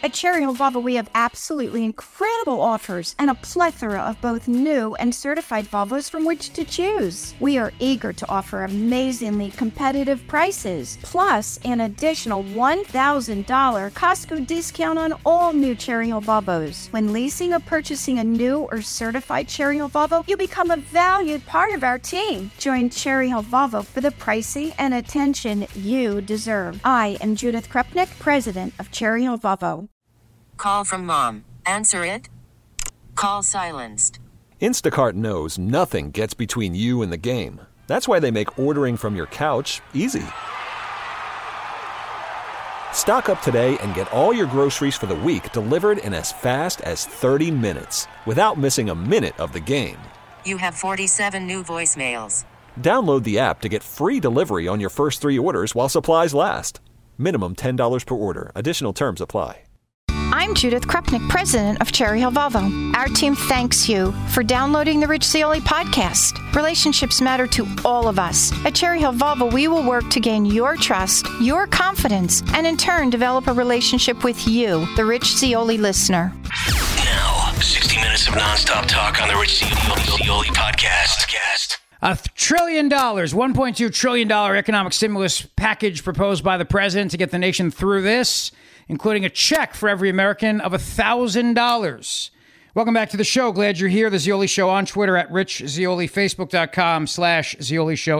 At Cherry Hill Volvo, we have absolutely incredible offers and a plethora of both new and certified Volvos from which to choose. We are eager to offer amazingly competitive prices, plus an additional $1,000 Costco discount on all new Cherry Hill Volvos. When leasing or purchasing a new or certified Cherry Hill Volvo, you become a valued part of our team. Join Cherry Hill Volvo for the pricing and attention you deserve. I am Judith Krupnick, president of Cherry Hill Volvo. Call from mom. Answer it. Call silenced. Instacart knows nothing gets between you and the game. That's why they make ordering from your couch easy. Stock up today and get all your groceries for the week delivered in as fast as 30 minutes without missing a minute of the game. You have 47 new voicemails. Download the app to get free delivery on your first 3 orders while supplies last. Minimum $10 per order. Additional terms apply. I'm Judith Krupnick, president of Cherry Hill Volvo. Our team thanks you for downloading the Rich Zeoli podcast. Relationships matter to all of us. At Cherry Hill Volvo, we will work to gain your trust, your confidence, and in turn develop a relationship with you, the Rich Zeoli listener. Now, 60 minutes of nonstop talk on the Rich Zeoli podcast. $1 trillion, $1.2 trillion economic stimulus package proposed by the president to get the nation through this, including a check for every American of $1,000. Welcome back to the show. Glad you're here. The Zeoli Show on Twitter at Rich Zeoli, Facebook.com/Zeoli Show,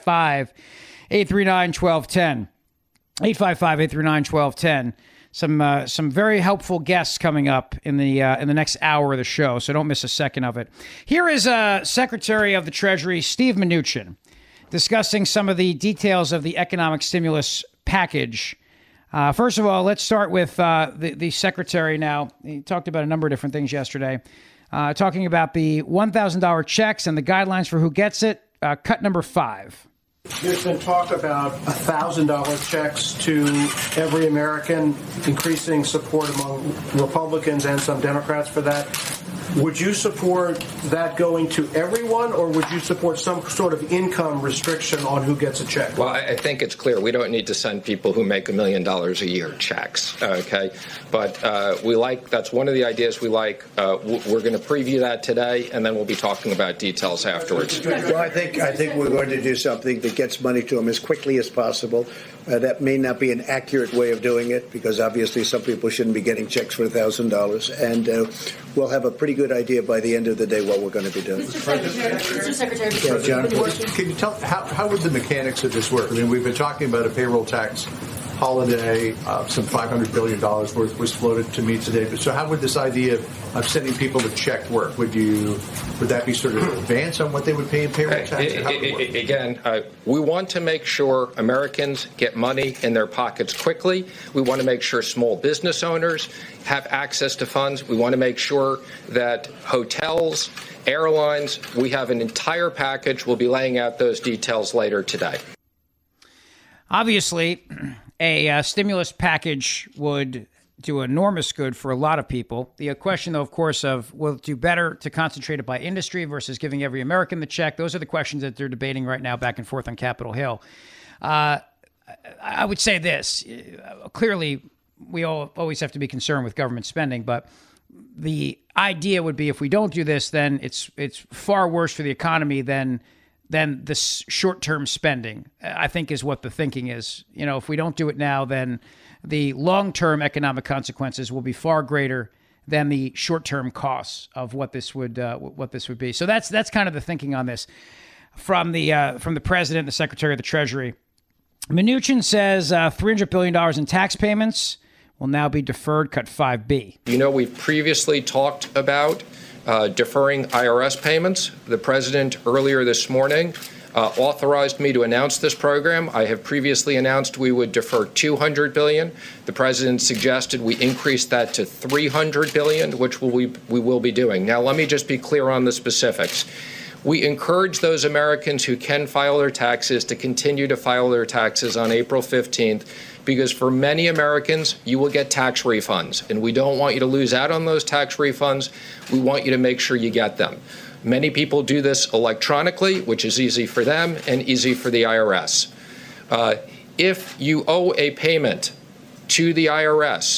855-839-1210. 855-839-1210. Some very helpful guests coming up in the next hour of the show, so don't miss a second of it. Here is Secretary of the Treasury Steve Mnuchin discussing some of the details of the economic stimulus package. First of all, let's start with the Secretary now. He talked about a number of different things yesterday, talking about the $1,000 checks and the guidelines for who gets it. Cut number 5. There's been talk about $1,000 checks to every American, increasing support among Republicans and some Democrats for that. Would you support that going to everyone, or would you support some sort of income restriction on who gets a check? Well, I think it's clear we don't need to send people who make $1 million a year checks, okay? But that's one of the ideas we like. We're going to preview that today, and then we'll be talking about details afterwards. Well, I think we're going to do something that gets money to them as quickly as possible. That may not be an accurate way of doing it, because obviously some people shouldn't be getting checks for $1,000. And we'll have a pretty good idea by the end of the day what we're going to be doing. Mr. Secretary, yeah, John, can you tell how would the mechanics of this work? I mean, we've been talking about a payroll tax holiday. Some $500 billion worth was floated to me today. But so how would this idea of sending people a check work? Would that be sort of advance on what they would pay in payroll tax? Again, we want to make sure Americans get money in their pockets quickly. We want to make sure small business owners have access to funds. We want to make sure that hotels, airlines, we have an entire package. We'll be laying out those details later today. Obviously, a stimulus package would do enormous good for a lot of people. The question, though, of course, of will it do better to concentrate it by industry versus giving every American the check? Those are the questions that they're debating right now back and forth on Capitol Hill. I would say this. Clearly, we all always have to be concerned with government spending, but the idea would be if we don't do this, then it's far worse for the economy than this short-term spending, I think, is what the thinking is. You know, if we don't do it now, then the long-term economic consequences will be far greater than the short-term costs of what this would be. So that's kind of the thinking on this from the president and the Secretary of the Treasury. Mnuchin says $300 billion in tax payments will now be deferred, cut 5B. You know, we previously talked about deferring IRS payments. The president earlier this morning authorized me to announce this program. I have previously announced we would defer $200 billion. The president suggested we increase that to $300 billion, which we will be doing. Now, let me just be clear on the specifics. We encourage those Americans who can file their taxes to continue to file their taxes on April 15th, because for many Americans, you will get tax refunds, and we don't want you to lose out on those tax refunds. We want you to make sure you get them. Many people do this electronically, which is easy for them and easy for the IRS. If you owe a payment to the IRS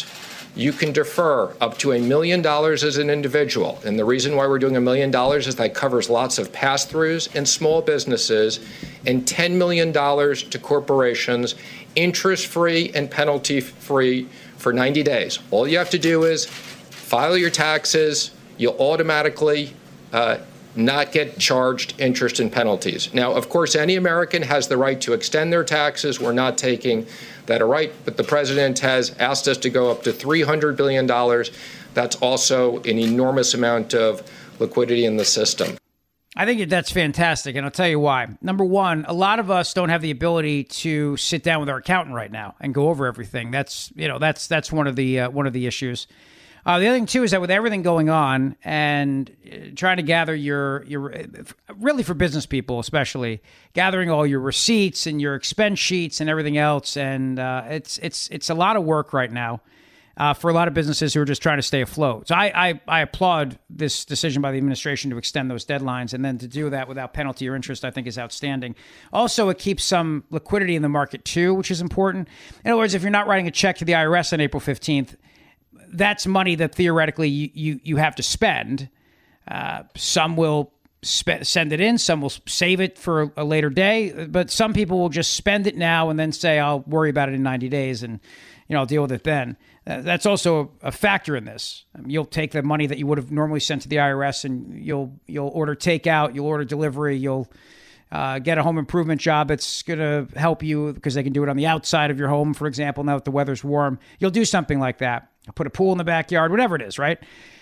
you can defer up to $1 million as an individual. And the reason why we're doing $1 million is that covers lots of pass-throughs and small businesses, and $10 million to corporations, interest-free and penalty-free for 90 days. All you have to do is file your taxes. You'll automatically not get charged interest and penalties. Now, of course, any American has the right to extend their taxes. We're not taking that right, but the president has asked us to go up to $300 billion. That's also an enormous amount of liquidity in the system. I think that's fantastic, and I'll tell you why. Number one, a lot of us don't have the ability to sit down with our accountant right now and go over everything. That's one of the issues. The other thing too is that with everything going on and trying to gather your really for business people especially, gathering all your receipts and your expense sheets and everything else, and it's a lot of work right now for a lot of businesses who are just trying to stay afloat. So I applaud this decision by the administration to extend those deadlines, and then to do that without penalty or interest, I think is outstanding. Also, it keeps some liquidity in the market too, which is important. In other words, if you're not writing a check to the IRS on April 15th, that's money that theoretically you have to spend. Some will send it in, some will save it for a later day, but some people will just spend it now and then say, I'll worry about it in 90 days and I'll deal with it then. That's also a factor in this. You'll take the money that you would have normally sent to the IRS and you'll order takeout, you'll order delivery, you'll get a home improvement job that's going to help you because they can do it on the outside of your home, for example, now that the weather's warm. You'll do something like that. Put a pool in the backyard, whatever it is, right?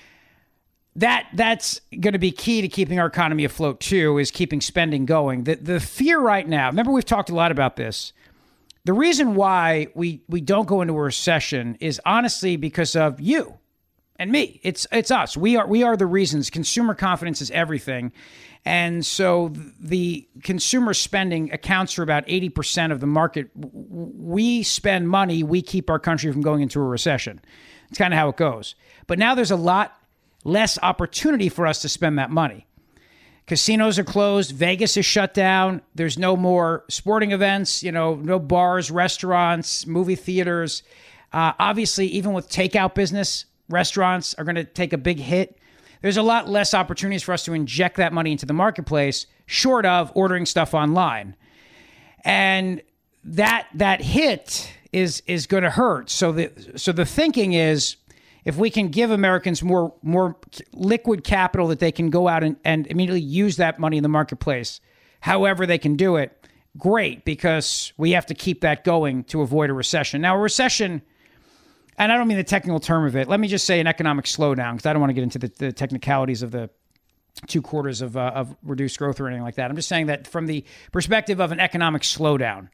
That's going to be key to keeping our economy afloat too, is keeping spending going. The fear right now, remember we've talked a lot about this. The reason why we don't go into a recession is honestly because of you and me. It's us. We are the reasons. Consumer confidence is everything. And so the consumer spending accounts for about 80% of the market. We spend money, we keep our country from going into a recession. It's kind of how it goes. But now there's a lot less opportunity for us to spend that money. Casinos are closed. Vegas is shut down. There's no more sporting events, no bars, restaurants, movie theaters. Obviously, even with takeout business, restaurants are going to take a big hit. There's a lot less opportunities for us to inject that money into the marketplace, short of ordering stuff online. And that hit is going to hurt. So the thinking is, if we can give Americans more liquid capital that they can go out and immediately use that money in the marketplace, however they can do it, great, because we have to keep that going to avoid a recession. Now, a recession, and I don't mean the technical term of it, let me just say an economic slowdown, because I don't want to get into the technicalities of the 2 quarters of reduced growth or anything like that. I'm just saying that from the perspective of an economic slowdown,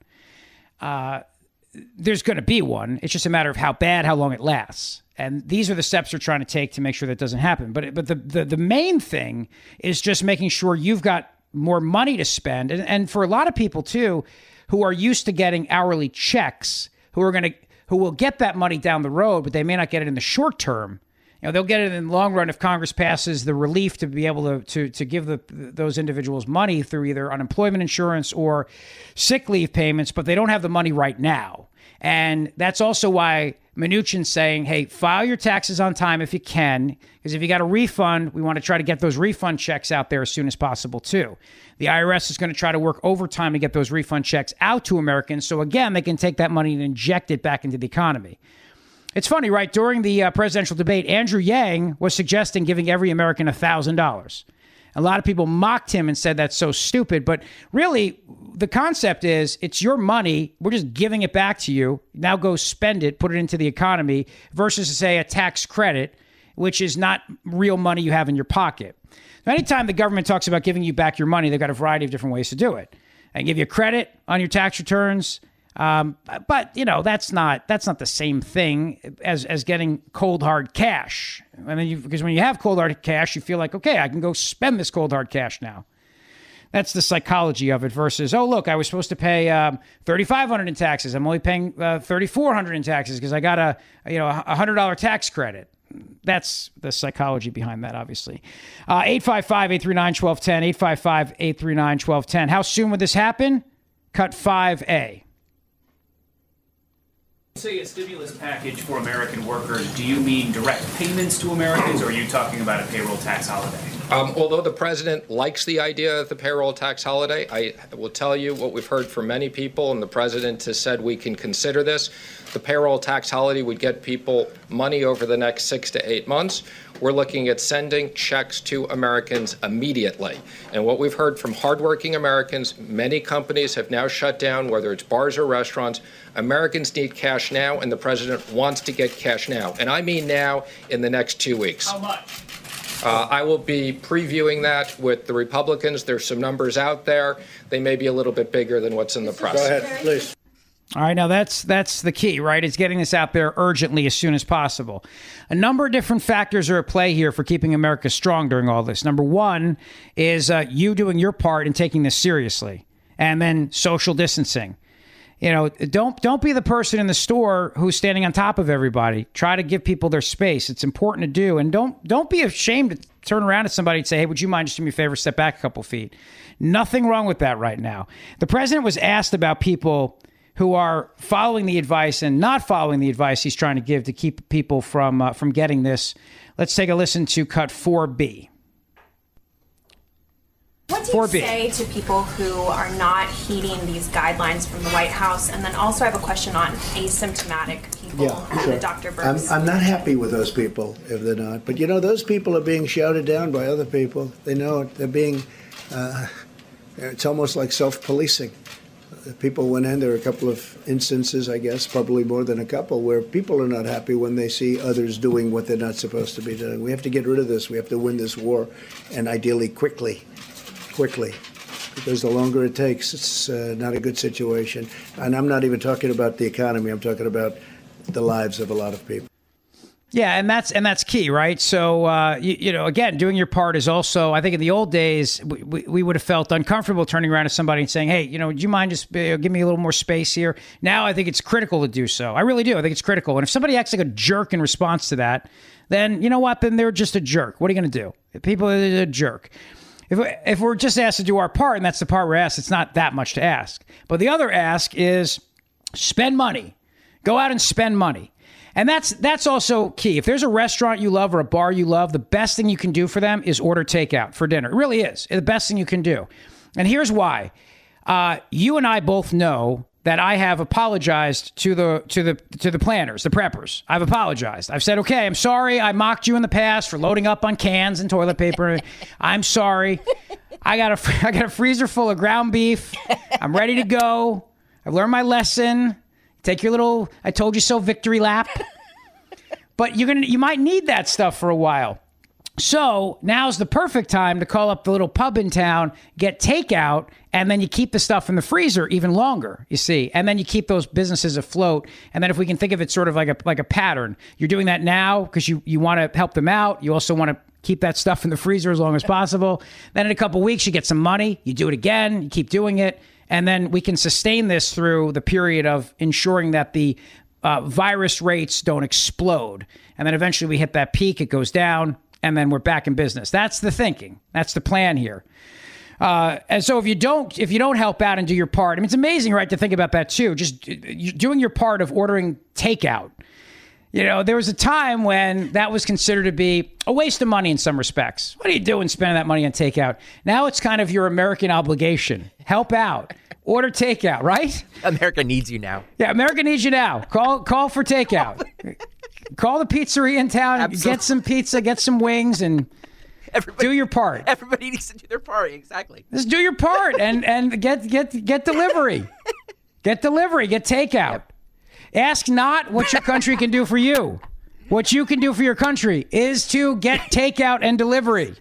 there's going to be one. It's just a matter of how bad, how long it lasts. And these are the steps we're trying to take to make sure that doesn't happen. But the main thing is just making sure you've got more money to spend. And for a lot of people, too, who are used to getting hourly checks, who will get that money down the road, but they may not get it in the short term. They'll get it in the long run if Congress passes the relief to be able to give those individuals money through either unemployment insurance or sick leave payments, but they don't have the money right now. And that's also why Mnuchin's saying, hey, file your taxes on time if you can, because if you got a refund, we want to try to get those refund checks out there as soon as possible, too. The IRS is going to try to work overtime to get those refund checks out to Americans, so again, they can take that money and inject it back into the economy. It's funny, right? During the presidential debate, Andrew Yang was suggesting giving every American $1,000. A lot of people mocked him and said that's so stupid. But really, the concept is it's your money. We're just giving it back to you. Now go spend it, put it into the economy, versus, say, a tax credit, which is not real money you have in your pocket. So anytime the government talks about giving you back your money, they've got a variety of different ways to do it. And give you credit on your tax returns. But that's not the same thing as getting cold hard cash. I mean, because when you have cold hard cash, you feel like, okay, I can go spend this cold hard cash now. That's the psychology of it versus, oh, look, I was supposed to pay $3,500 in taxes. I'm only paying $3,400 in taxes because I got a $100 tax credit. That's the psychology behind that, obviously. 855-839-1210, 855-839-1210. How soon would this happen? Cut 5A. Say a stimulus package for American workers, do you mean direct payments to Americans, or are you talking about a payroll tax holiday? Although the president likes the idea of the payroll tax holiday, I will tell you what we've heard from many people, and the president has said we can consider this. The payroll tax holiday would get people money over the next 6 to 8 months. We're looking at sending checks to Americans immediately. And what we've heard from hardworking Americans, many companies have now shut down, whether it's bars or restaurants. Americans need cash now, and the president wants to get cash now. And I mean now, in the next 2 weeks. How much? I will be previewing that with the Republicans. There's some numbers out there. They may be a little bit bigger than what's in the press. Go ahead, please. All right, now that's the key, right? It's getting this out there urgently as soon as possible. A number of different factors are at play here for keeping America strong during all this. Number one is you doing your part in taking this seriously, and then social distancing. You know, don't be the person in the store who's standing on top of everybody. Try to give people their space. It's important to do, and don't be ashamed to turn around at somebody and say, "Hey, would you mind just doing me a favor, step back a couple feet?" Nothing wrong with that right now. The president was asked about people who are following the advice and not following the advice he's trying to give to keep people from getting this. Let's take a listen to cut 4B. What do you say to people who are not heeding these guidelines from the White House? And then also I have a question on asymptomatic people. Sure. Dr. Birx. I'm not happy with those people if they're not. But, you know, those people are being shouted down by other people. They know it. They're being, it's almost like self-policing. People went in. There are a couple of instances, I guess, probably more than a couple, where people are not happy when they see others doing what they're not supposed to be doing. We have to get rid of this. We have to win this war, and ideally quickly, because the longer it takes, it's not a good situation. And I'm not even talking about the economy. I'm talking about the lives of a lot of people. Yeah, and that's key, right? So, you know, again, doing your part is also, I think in the old days, we would have felt uncomfortable turning around to somebody and saying, hey, you know, would you mind just give me a little more space here? Now I think it's critical to do so. I really do. I think it's critical. And if somebody acts like a jerk in response to that, then you know what? Then they're just a jerk. What are you going to do? If people are a jerk. If we're just asked to do our part, and that's the part we're asked, it's not that much to ask. But the other ask is spend money. Go out and spend money. And that's also key. If there's a restaurant you love or a bar you love, the best thing you can do for them is order takeout for dinner. It really is. It's the best thing you can do. And here's why. You and I both know that I have apologized to the planners, the preppers. I've apologized. I've said, okay, I'm sorry. I mocked you in the past for loading up on cans and toilet paper. I'm sorry. I got a freezer full of ground beef. I'm ready to go. I've learned my lesson. Take your little I told you so victory lap. But you might need that stuff for a while. So now's the perfect time to call up the little pub in town, get takeout, and then you keep the stuff in the freezer even longer, you see. And then you keep those businesses afloat. And then if we can think of it sort of like a pattern, you're doing that now because you want to help them out. You also want to keep that stuff in the freezer as long as possible. Then in a couple weeks, you get some money. You do it again. You keep doing it. And then we can sustain this through the period of ensuring that the virus rates don't explode. And then eventually we hit that peak, it goes down, and then we're back in business. That's the thinking. That's the plan here. And so if you don't help out and do your part, I mean, it's amazing, right, to think about that too. Just doing your part of ordering takeout. You know, there was a time when that was considered to be a waste of money in some respects. What are you doing spending that money on takeout? Now it's kind of your American obligation. Help out. Order takeout, right? America needs you now. Yeah, America needs you now. Call for takeout. Call the pizzeria in town. Absolutely. Get some pizza, get some wings, and do your part. Everybody needs to do their part, exactly. Just do your part and get delivery. Get delivery, get takeout. Yep. Ask not what your country can do for you. What you can do for your country is to get takeout and delivery.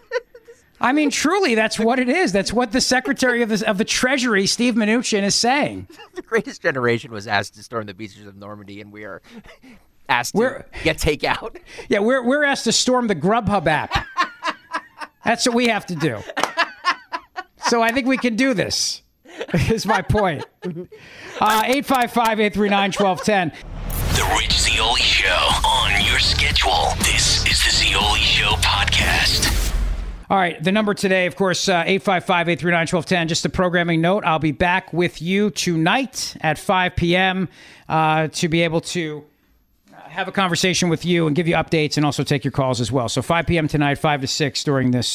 I mean, truly, that's what it is. That's what the Secretary of the Treasury, Steve Mnuchin, is saying. The Greatest Generation was asked to storm the beaches of Normandy, and we are asked to get takeout. Yeah, we're asked to storm the Grubhub app. That's what we have to do. So I think we can do this, is my point. 855-839-1210. The Rich Zeoli Show on your schedule. This is the Zeoli Show podcast. All right. The number today, of course, 855-839-1210. Just a programming note. I'll be back with you tonight at 5 p.m. To be able to have a conversation with you and give you updates and also take your calls as well. So 5 p.m. tonight, 5 to 6 during this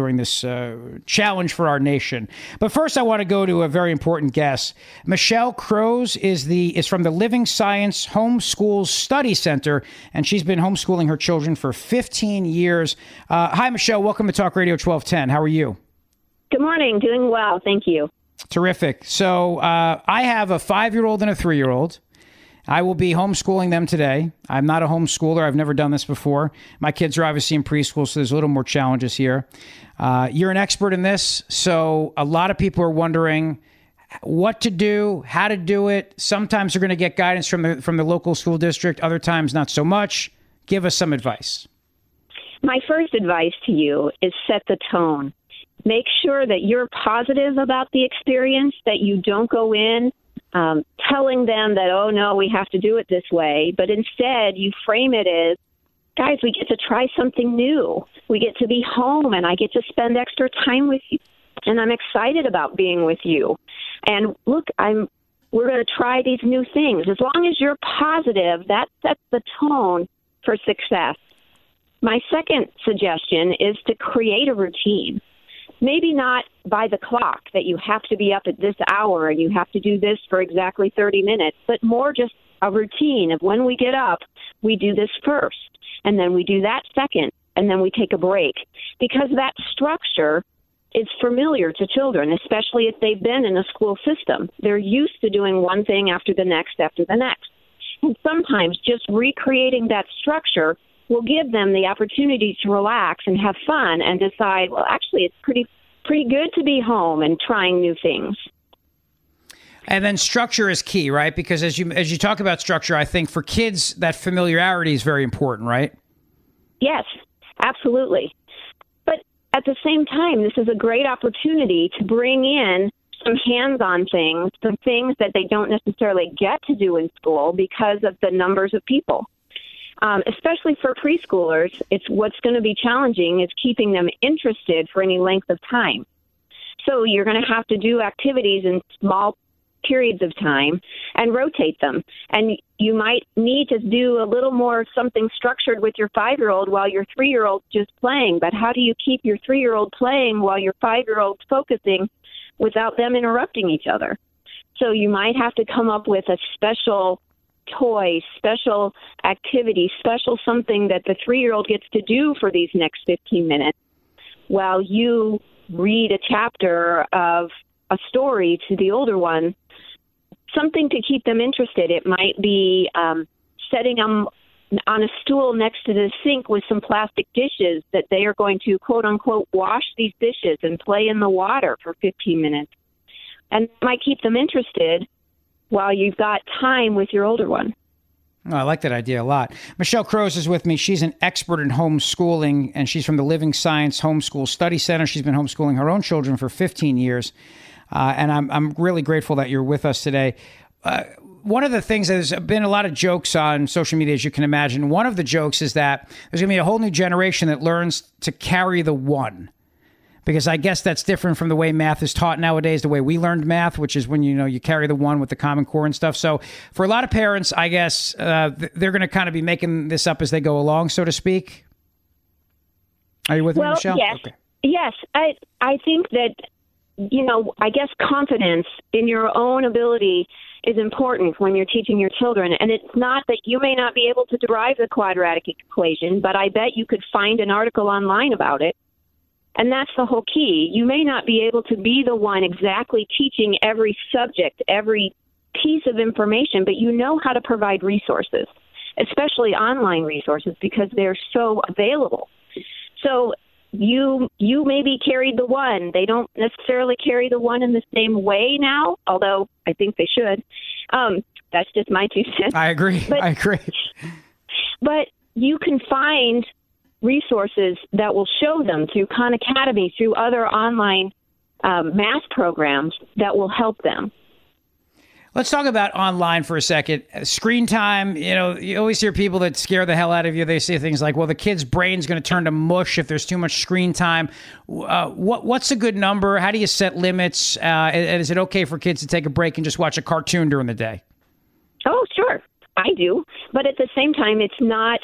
challenge for our nation. But first, I want to go to a very important guest. Michelle Crows is from the Living Science Homeschool Study Center, and she's been homeschooling her children for 15 years. Hi, Michelle. Welcome to Talk Radio 1210. How are you? Good morning. Doing well. Thank you. Terrific. So I have a 5-year-old and a 3-year-old. I will be homeschooling them today. I'm not a homeschooler. I've never done this before. My kids are obviously in preschool, so there's a little more challenges here. You're an expert in this, so a lot of people are wondering what to do, how to do it. Sometimes they're going to get guidance from the local school district. Other times, not so much. Give us some advice. My first advice to you is set the tone. Make sure that you're positive about the experience, that you don't go in telling them that, oh, no, we have to do it this way. But instead, you frame it as, guys, we get to try something new. We get to be home, and I get to spend extra time with you. And I'm excited about being with you. And look, we're going to try these new things. As long as you're positive, that sets the tone for success. My second suggestion is to create a routine. Maybe not by the clock that you have to be up at this hour and you have to do this for exactly 30 minutes, but more just a routine of when we get up, we do this first, and then we do that second, and then we take a break. Because that structure is familiar to children, especially if they've been in a school system. They're used to doing one thing after the next. And sometimes just recreating that structure will give them the opportunity to relax and have fun and decide, well, actually, it's pretty good to be home and trying new things. And then structure is key, right? Because as you talk about structure, I think for kids, that familiarity is very important, right? Yes, absolutely. But at the same time, this is a great opportunity to bring in some hands-on things, some things that they don't necessarily get to do in school because of the numbers of people. Especially for preschoolers, what's going to be challenging is keeping them interested for any length of time. So you're going to have to do activities in small periods of time and rotate them. And you might need to do a little more something structured with your 5-year-old while your 3-year-old's just playing. But how do you keep your 3-year-old playing while your 5-year-old's focusing without them interrupting each other? So you might have to come up with a special toy, special activity, special something that the 3-year-old gets to do for these next 15 minutes while you read a chapter of a story to the older one, something to keep them interested. It might be setting them on a stool next to the sink with some plastic dishes that they are going to, quote unquote, wash these dishes and play in the water for 15 minutes. And it might keep them interested while you've got time with your older one. Oh, I like that idea a lot. Michelle Crows is with me. She's an expert in homeschooling, and she's from the Living Science Homeschool Study Center. She's been homeschooling her own children for 15 years, and I'm really grateful that you're with us today. One of the things, there's been a lot of jokes on social media, as you can imagine. One of the jokes is that there's going to be a whole new generation that learns to carry the one. Because I guess that's different from the way math is taught nowadays, the way we learned math, which is when, you carry the one with the Common Core and stuff. So for a lot of parents, I guess they're going to kind of be making this up as they go along, so to speak. Are you with me, Michelle? Yes. Okay. Yes. I think that, I guess confidence in your own ability is important when you're teaching your children. And it's not that you may not be able to derive the quadratic equation, but I bet you could find an article online about it. And that's the whole key. You may not be able to be the one exactly teaching every subject, every piece of information, but you know how to provide resources, especially online resources, because they're so available. So you maybe carried the one. They don't necessarily carry the one in the same way now, although I think they should. That's just my 2 cents. I agree. But you can find resources that will show them through Khan Academy, through other online math programs that will help them. Let's talk about online for a second. Screen time, you always hear people that scare the hell out of you. They say things like, well, the kid's brain's going to turn to mush if there's too much screen time. What's a good number? How do you set limits? And is it okay for kids to take a break and just watch a cartoon during the day? Oh, sure. I do. But at the same time, it's not,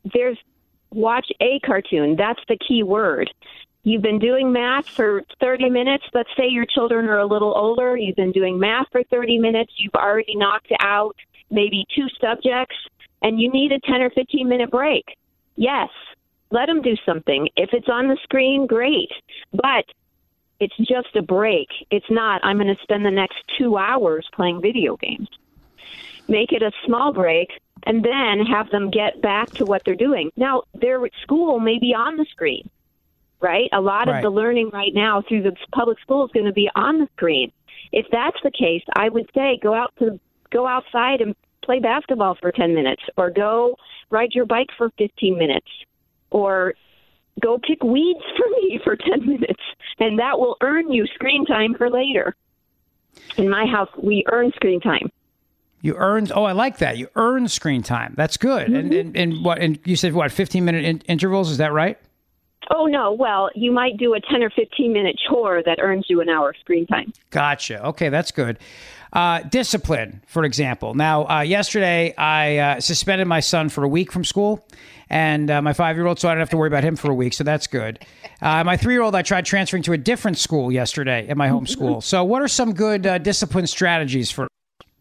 watch a cartoon. That's the key word. You've been doing math for 30 minutes. Let's say your children are a little older. You've been doing math for 30 minutes. You've already knocked out maybe 2 subjects, and you need a 10 or 15-minute break. Yes, let them do something. If it's on the screen, great. But it's just a break. It's not, I'm going to spend the next 2 hours playing video games. Make it a small break, and then have them get back to what they're doing. Now, their school may be on the screen. Right? A lot of the learning right now through the public school is going to be on the screen. If that's the case, I would say go outside and play basketball for 10 minutes, or go ride your bike for 15 minutes, or go pick weeds for me for 10 minutes, and that will earn you screen time for later. In my house, we earn screen time. You earned. Oh, I like that. You earn screen time. That's good. Mm-hmm. And you said 15-minute intervals? Is that right? Oh, no. Well, you might do a 10 or 15-minute chore that earns you an hour of screen time. Gotcha. Okay, that's good. Discipline, for example. Now, yesterday, I suspended my son for a week from school, and my 5-year-old, so I don't have to worry about him for a week, so that's good. My 3-year-old, I tried transferring to a different school yesterday at my home school. So what are some good discipline strategies for?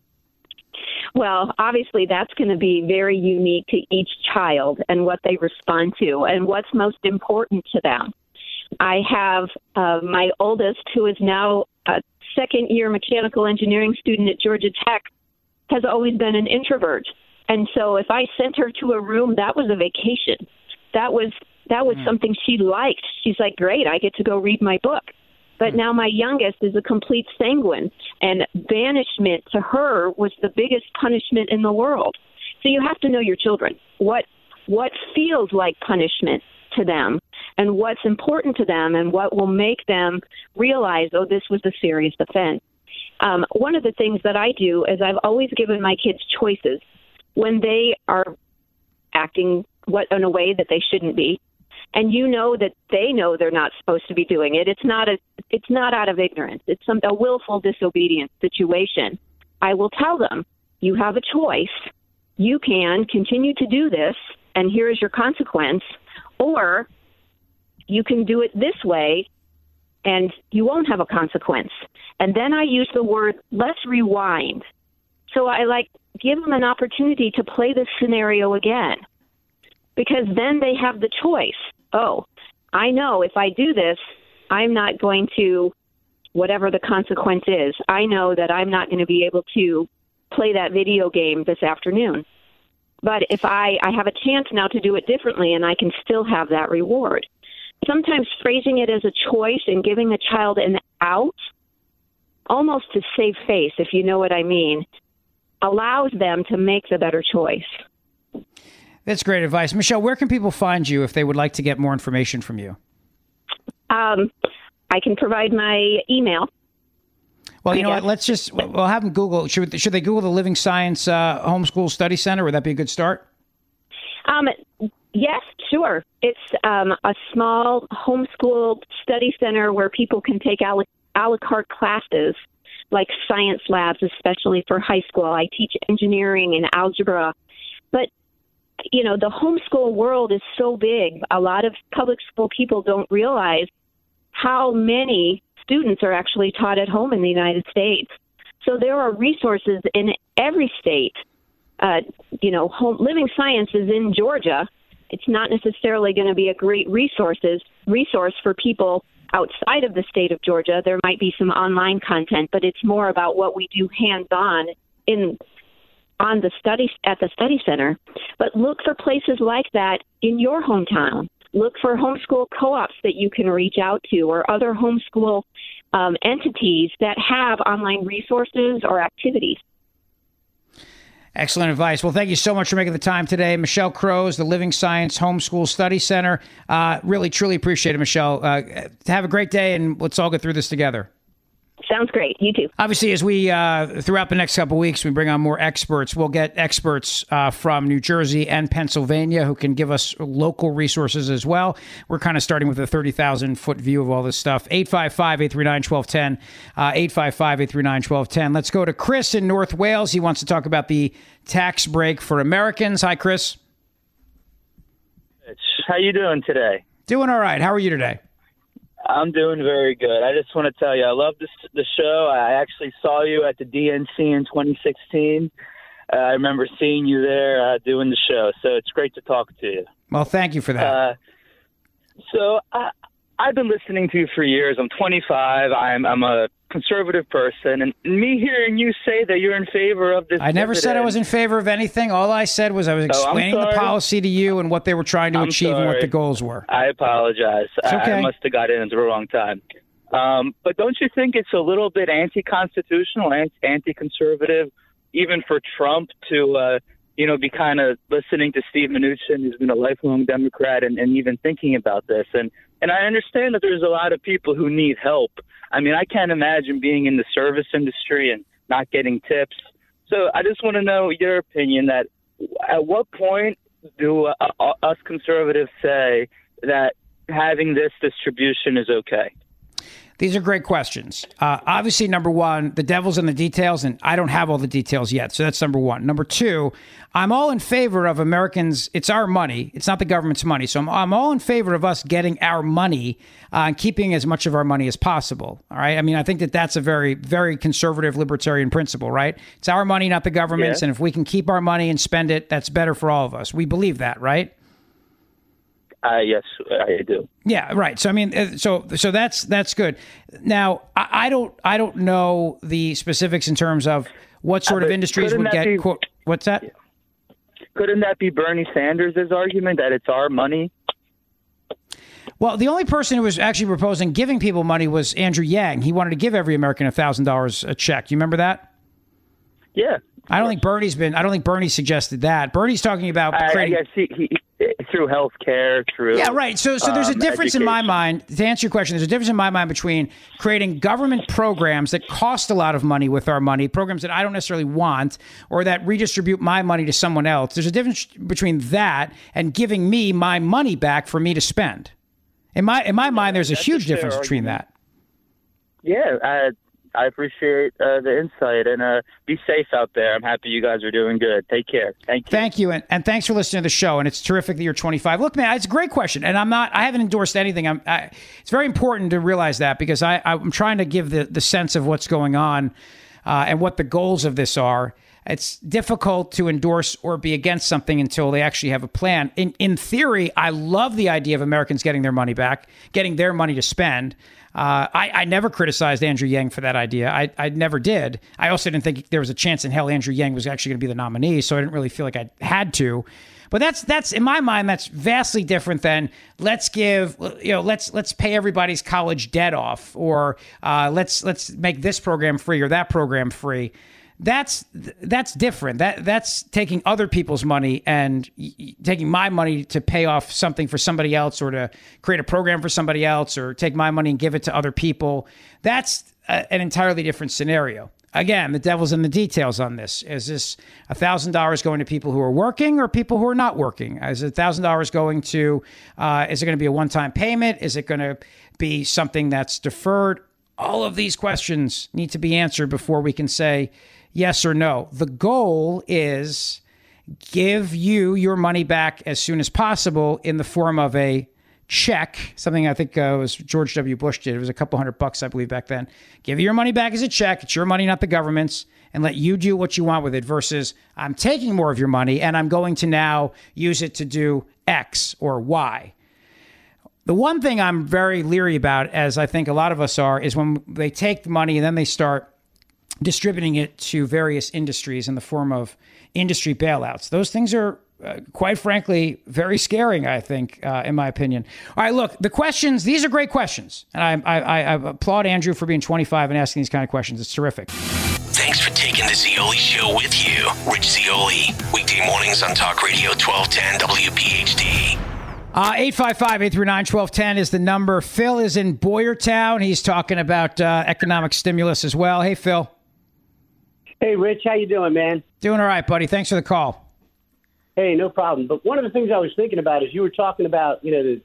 Well, obviously, that's going to be very unique to each child and what they respond to and what's most important to them. I have my oldest, who is now a second-year mechanical engineering student at Georgia Tech, has always been an introvert. And so if I sent her to a room, that was a vacation. That was something she liked. She's like, great, I get to go read my book. But now my youngest is a complete sanguine, and banishment to her was the biggest punishment in the world. So you have to know your children. What feels like punishment to them, and what's important to them, and what will make them realize, oh, this was a serious offense. One of the things that I do is I've always given my kids choices when they are acting in a way that they shouldn't be. And you know that they know they're not supposed to be doing it. It's not out of ignorance. It's a willful disobedience situation. I will tell them, you have a choice. You can continue to do this, and here is your consequence, or you can do it this way, and you won't have a consequence. And then I use the word, let's rewind. So I give them an opportunity to play this scenario again, because then they have the choice. Oh, I know if I do this, I'm not going to, whatever the consequence is, I know that I'm not going to be able to play that video game this afternoon. But if I have a chance now to do it differently, and I can still have that reward. Sometimes phrasing it as a choice and giving a child an out, almost to save face, if you know what I mean, allows them to make the better choice. That's great advice. Michelle, where can people find you if they would like to get more information from you? I can provide my email. Well, you know what? We'll have them Google. Should they Google the Living Science Homeschool Study Center? Would that be a good start? Yes, sure. It's a small homeschool study center where people can take a la carte classes, like science labs, especially for high school. I teach engineering and algebra. But the homeschool world is so big. A lot of public school people don't realize how many students are actually taught at home in the United States. So there are resources in every state. Living Science is in Georgia. It's not necessarily going to be a great resource for people outside of the state of Georgia. There might be some online content, but it's more about what we do hands-on at the study center. But look for places like that in your hometown. Look for homeschool co-ops that you can reach out to, or other homeschool entities that have online resources or activities. Excellent advice. Well, thank you so much for making the time today. Michelle Crows, the Living Science Homeschool Study Center. Really, truly appreciate it, Michelle. Have a great day, and let's all get through this together. Sounds great. You too. Obviously, as we, throughout the next couple of weeks, we bring on more experts. We'll get experts from New Jersey and Pennsylvania who can give us local resources as well. We're kind of starting with a 30,000-foot view of all this stuff. 855-839-1210. 855-839-1210. Let's go to Chris in North Wales. He wants to talk about the tax break for Americans. Hi, Chris. How you doing today? Doing all right. How are you today? I'm doing very good. I just want to tell you, I love the show. I actually saw you at the DNC in 2016. I remember seeing you there doing the show, so it's great to talk to you. Well, thank you for that. So I've been listening to you for years. I'm 25. I'm a conservative person, and me hearing you say that you're in favor of this. I never said I was in favor of anything. All I said was I was explaining the policy to you and what they were trying to achieve and what the goals were. I apologize. It's okay. I must have got in at the wrong time. But don't you think it's a little bit anti-constitutional, anti-conservative, even for Trump to, be kind of listening to Steve Mnuchin, who's been a lifelong Democrat, and even thinking about this? And I understand that there's a lot of people who need help. I mean, I can't imagine being in the service industry and not getting tips. So I just want to know your opinion that at what point do us conservatives say that having this distribution is okay? These are great questions. Obviously, number one, the devil's in the details, and I don't have all the details yet. So that's number one. Number two, I'm all in favor of Americans. It's our money. It's not the government's money. So I'm all in favor of us getting our money and keeping as much of our money as possible. All right. I mean, I think that that's a very, very conservative libertarian principle, right? It's our money, not the government's. Yeah. And if we can keep our money and spend it, that's better for all of us. We believe that, right? Yes, I do. Yeah, right. So I mean, so that's good. Now, I don't know the specifics in terms of what sort of industries would get. What's that? Couldn't that be Bernie Sanders' argument that it's our money? Well, the only person who was actually proposing giving people money was Andrew Yang. He wanted to give every American $1,000 a check. You remember that? Yeah. I don't think Bernie suggested that. Bernie's talking about creating. I guess he through health care, through. Yeah, right. So there's a difference education. in my mind. To answer your question, there's a difference in my mind between creating government programs that cost a lot of money with our money, programs that I don't necessarily want, or that redistribute my money to someone else. There's a difference between that and giving me my money back for me to spend. In my mind, there's a huge difference between that. Yeah, I appreciate the insight, and be safe out there. I'm happy you guys are doing good. Take care. Thank you. Thank you, and thanks for listening to the show. And it's terrific that you're 25. Look, man, it's a great question, and I haven't endorsed anything. It's very important to realize that because I'm trying to give the sense of what's going on and what the goals of this are. It's difficult to endorse or be against something until they actually have a plan. In theory, I love the idea of Americans getting their money back, getting their money to spend. I never criticized Andrew Yang for that idea. I never did. I also didn't think there was a chance in hell Andrew Yang was actually going to be the nominee, so I didn't really feel like I had to. But that's in my mind, that's vastly different than let's pay everybody's college debt off, or let's make this program free or that program free. That's different. That's taking other people's money and taking my money to pay off something for somebody else, or to create a program for somebody else, or take my money and give it to other people. That's an entirely different scenario. Again, the devil's in the details on this. Is this $1,000 going to people who are working or people who are not working? Is $1,000 going to, is it going to be a one-time payment? Is it going to be something that's deferred? All of these questions need to be answered before we can say yes or no. The goal is give you your money back as soon as possible in the form of a check, something I think was George W. Bush did. It was a couple $100, I believe, back then. Give you your money back as a check. It's your money, not the government's, and let you do what you want with it, versus I'm taking more of your money and I'm going to now use it to do X or Y. The one thing I'm very leery about, as I think a lot of us are, is when they take the money and then they start distributing it to various industries in the form of industry bailouts. Those things are, quite frankly, very scary, I think, in my opinion. All right, look, the questions, these are great questions. And I applaud Andrew for being 25 and asking these kind of questions. It's terrific. Thanks for taking the Zeoli Show with you. Rich Zeoli, weekday mornings on Talk Radio 1210 WPHT. 855-839-1210 is the number. Phil is in Boyertown. He's talking about economic stimulus as well. Hey, Phil. Hey, Rich. How you doing, man? Doing all right, buddy. Thanks for the call. Hey, no problem. But one of the things I was thinking about is you were talking about, the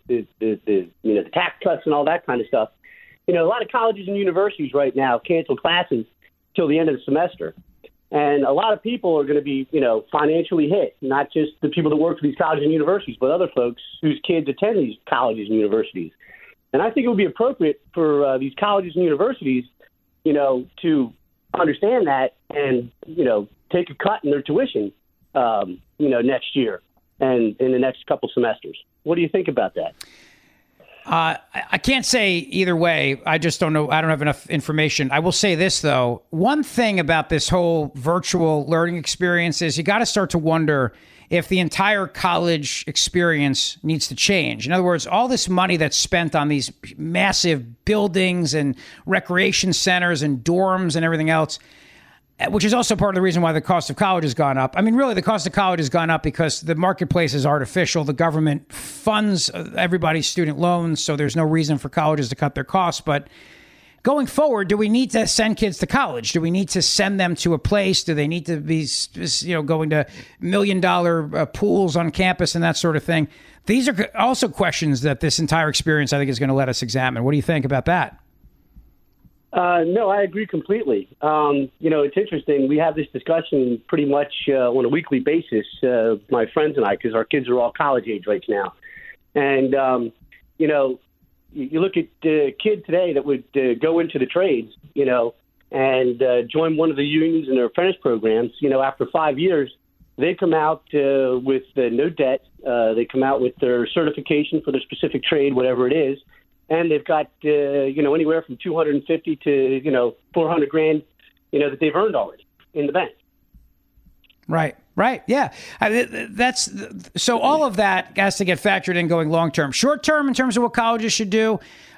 tax cuts and all that kind of stuff. A lot of colleges and universities right now cancel classes till the end of the semester. And a lot of people are going to be, financially hit, not just the people that work for these colleges and universities, but other folks whose kids attend these colleges and universities. And I think it would be appropriate for these colleges and universities, to understand that and, take a cut in their tuition, next year and in the next couple semesters. What do you think about that? I can't say either way. I just don't know. I don't have enough information. I will say this, though. One thing about this whole virtual learning experience is you got to start to wonder if the entire college experience needs to change. In other words, all this money that's spent on these massive buildings and recreation centers and dorms and everything else, which is also part of the reason why the cost of college has gone up. I mean, really, the cost of college has gone up because the marketplace is artificial. The government funds everybody's student loans, so there's no reason for colleges to cut their costs. But going forward, do we need to send kids to college? Do we need to send them to a place? Do they need to be, going to $1 million pools on campus and that sort of thing? These are also questions that this entire experience, I think, is going to let us examine. What do you think about that? No, I agree completely. It's interesting. We have this discussion pretty much on a weekly basis, my friends and I, because our kids are all college age right now. And, you look at a kid today that would go into the trades, and join one of the unions in their apprentice programs. After 5 years, they come out with no debt. They come out with their certification for their specific trade, whatever it is. And they've got, anywhere from $250 to, $400,000, that they've earned already in the bank. Right. Yeah. So all of that has to get factored in going long term. Short term, in terms of what colleges should do.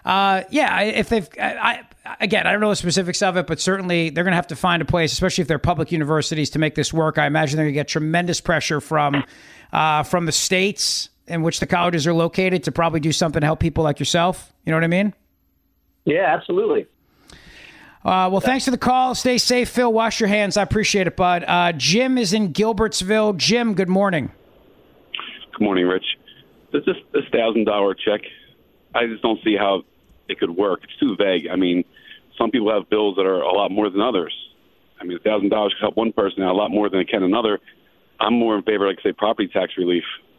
If they've, I don't know the specifics of it, but certainly they're going to have to find a place, especially if they're public universities, to make this work. I imagine they're going to get tremendous pressure from the states in which the colleges are located to probably do something to help people like yourself. You know what I mean? Yeah, absolutely. Well, thanks for the call. Stay safe, Phil. Wash your hands. I appreciate it, bud. Jim is in Gilbertsville. Jim, good morning. Good morning, Rich. This $1,000 check, I just don't see how it could work. It's too vague. I mean, some people have bills that are a lot more than others. I mean, $1,000 could help one person out a lot more than it can another. I'm more in favor, like, say, property tax relief.